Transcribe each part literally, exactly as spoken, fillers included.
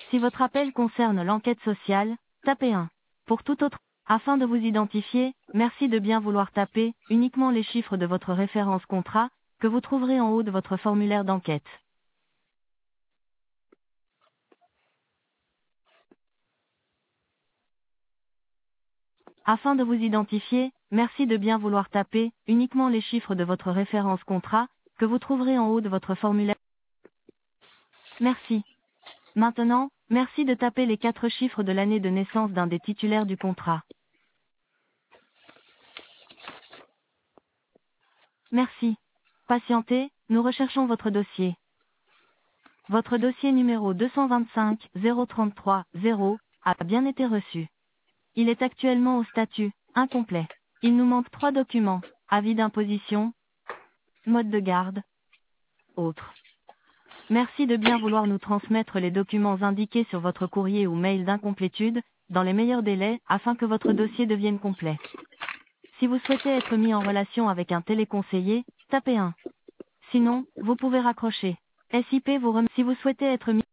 Si votre appel concerne l'enquête sociale, tapez un. Pour tout autre, afin de vous identifier, merci de bien vouloir taper uniquement les chiffres de votre référence contrat, que vous trouverez en haut de votre formulaire d'enquête. Afin de vous identifier, merci de bien vouloir taper uniquement les chiffres de votre référence contrat, que vous trouverez en haut de votre formulaire. Merci. Maintenant, merci de taper les quatre chiffres de l'année de naissance d'un des titulaires du contrat. Merci. Patientez, nous recherchons votre dossier. Votre dossier numéro deux cent vingt-cinq zéro trente-trois zéro a bien été reçu. Il est actuellement au statut incomplet. Il nous manque trois documents: avis d'imposition, mode de garde, autres. Merci de bien vouloir nous transmettre les documents indiqués sur votre courrier ou mail d'incomplétude, dans les meilleurs délais, afin que votre dossier devienne complet. Si vous souhaitez être mis en relation avec un téléconseiller, tapez un. Sinon, vous pouvez raccrocher. S I P vous remercie. Si vous souhaitez être mis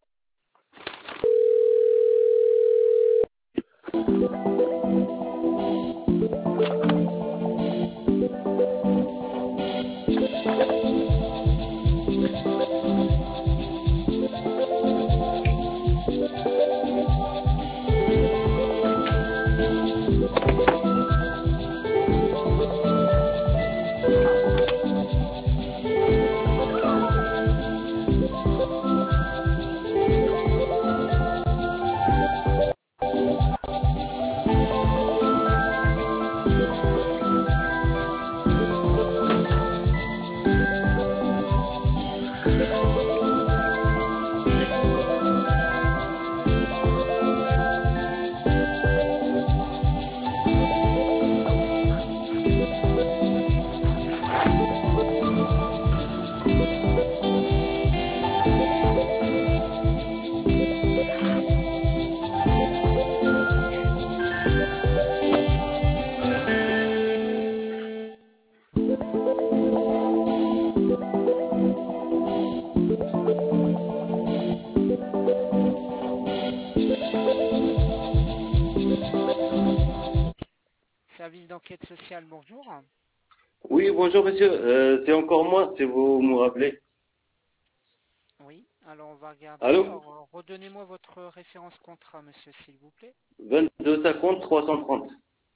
Service d'enquête sociale, bonjour. Oui, bonjour monsieur, euh, c'est encore moi, si vous me rappelez. Oui, alors on va regarder. Allô? Alors, redonnez-moi votre référence contrat, monsieur, s'il vous plaît. vingt-deux cinquante trois cent trente.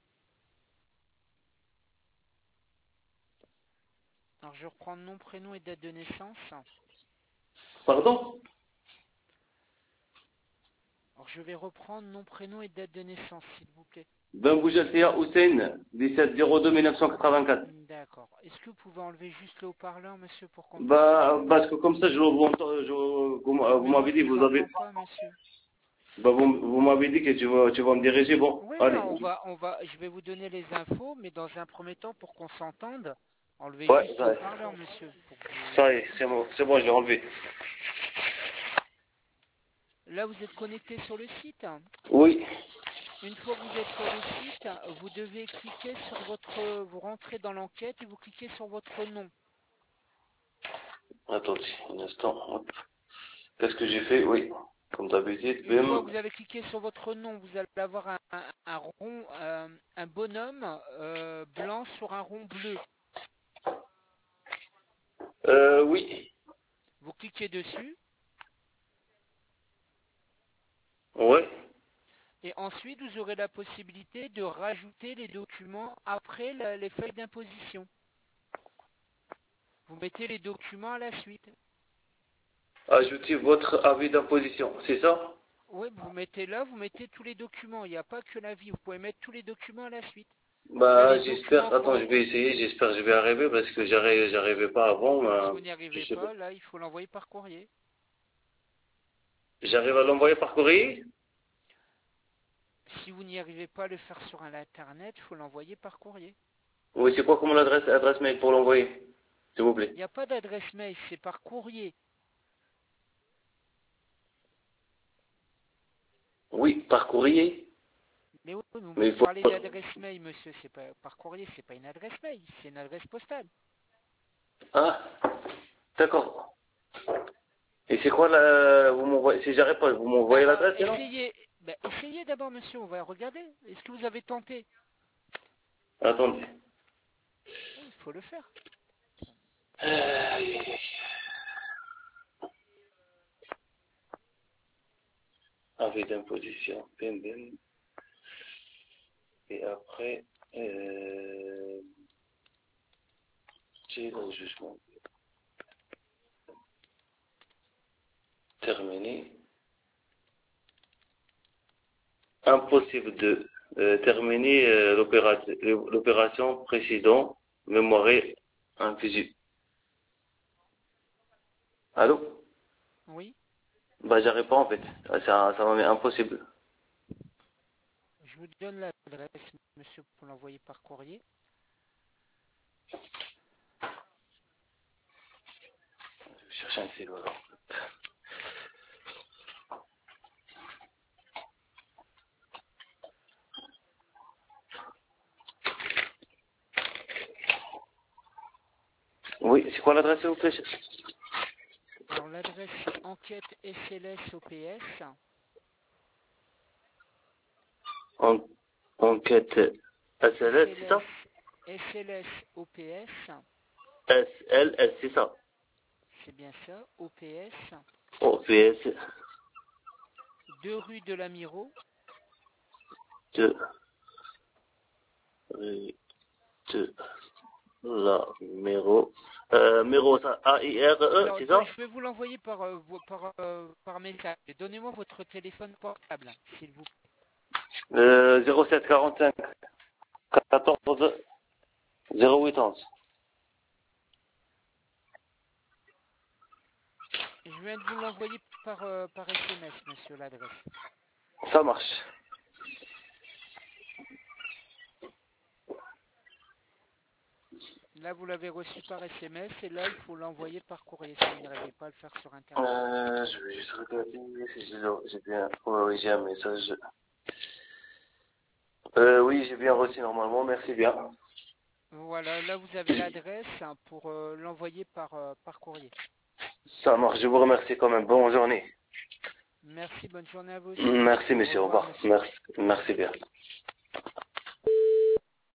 Alors je reprends nom, prénom et date de naissance. Pardon? Alors je vais reprendre nom, prénom et date de naissance, s'il vous plaît. Ben Boujaltia Hussein, dix-sept zéro deux mille neuf cent quatre-vingt-quatre. D'accord. Est-ce que vous pouvez enlever juste le haut-parleur, monsieur, pour qu'on puisse Bah, entendre? parce que comme ça, je vous entends, je, vous, vous Mais moi m'avez je dit, vous vous avez, entends pas, monsieur. bah, vous, vous m'avez dit que tu vas, tu vas me diriger, bon, Oui, allez. on va, on va, je vais vous donner les infos, mais dans un premier temps, pour qu'on s'entende, enlevez Ouais, juste le ça, haut-parleur, monsieur. Pour que vous... ça y est, c'est bon, c'est bon, je l'ai enlevé. Là, vous êtes connecté sur le site. Oui, Une fois que vous êtes sur le site, vous devez cliquer sur votre... Vous rentrez dans l'enquête et vous cliquez sur votre nom. attendez, un instant, hop. Qu'est-ce que j'ai fait? Oui, comme d'habitude, Une fois bim. que vous avez cliqué sur votre nom, vous allez avoir un, un, un rond, euh, un bonhomme euh, blanc sur un rond bleu. Euh, oui, Vous cliquez dessus ouais. et ensuite vous aurez la possibilité de rajouter les documents après la- les feuilles d'imposition. Vous mettez les documents à la suite. Ajoutez votre avis d'imposition, c'est ça? Oui, vous mettez là, vous mettez tous les documents. Il n'y a pas que l'avis, vous pouvez mettre tous les documents à la suite. Donc là, Bah, les j'espère, documents attends, qu'on... je vais essayer, j'espère que je vais arriver parce que j'arrive, j'arrivais pas avant, Si euh, vous n'y je arrivez sais pas. pas, là, il faut l'envoyer par courrier. J'arrive à l'envoyer par courrier? Si vous n'y arrivez pas à le faire sur un internet, il faut l'envoyer par courrier. Oui, c'est quoi comme l'adresse, adresse mail pour l'envoyer? S'il vous plaît. Il n'y a pas d'adresse mail, c'est par courrier. Oui, par courrier. Mais oui, vous Mais me il faut... parlez d'adresse mail, monsieur, c'est pas par courrier, c'est pas une adresse mail, c'est une adresse postale. Ah, d'accord. Et c'est quoi la... Vous m'envoyez... Si j'arrive pas, vous m'envoyez Bah, l'adresse, non? essayez, bah, essayez d'abord, monsieur, on va regarder. Est-ce que vous avez tenté? Attendez. Oui, il faut le faire. Euh... Avis d'imposition. Bim, bim. Et après... Euh... J'ai le jugement. Terminé. Impossible de euh, terminer euh, l'opération l'opération précédente, mémoire infusée. Allô? Oui, Bah j'arrive pas en fait. Ça, ça m'en est impossible. je vous donne l'adresse, monsieur, pour l'envoyer par courrier. Je cherche un stylo alors. Oui, c'est quoi l'adresse s'il vous plaît? Alors, l'adresse, c'est enquête S L S O P S. En, enquête S L S, c'est ça? S L S O P S. S L S, c'est ça? C'est bien ça, O P S. O P S deux rue de l'Amiro. de, de la Méro. Euh, Méro, ça, A I R E, Alors, c'est donc, ça? je vais vous l'envoyer par, euh, vo- par, euh, par message. Donnez-moi votre téléphone portable, s'il vous plaît. Euh, zéro sept quarante-cinq quatorze zéro huit onze. Je viens de vous l'envoyer par, euh, par S M S, monsieur, l'adresse. Ça marche. Là, vous l'avez reçu par S M S et là, il faut l'envoyer par courrier si vous n'arrivez pas à le faire sur Internet. Euh, je vais juste regarder si j'ai j'ai bien. Oui, oui, j'ai un message. Euh, oui, j'ai bien reçu normalement, merci bien. Voilà, là, vous avez l'adresse hein, pour euh, l'envoyer par, euh, par courrier. Ça marche, je vous remercie quand même. Bonne journée. Merci, bonne journée à vous aussi. Merci, Au monsieur, au revoir, revoir. monsieur. Merci, merci bien.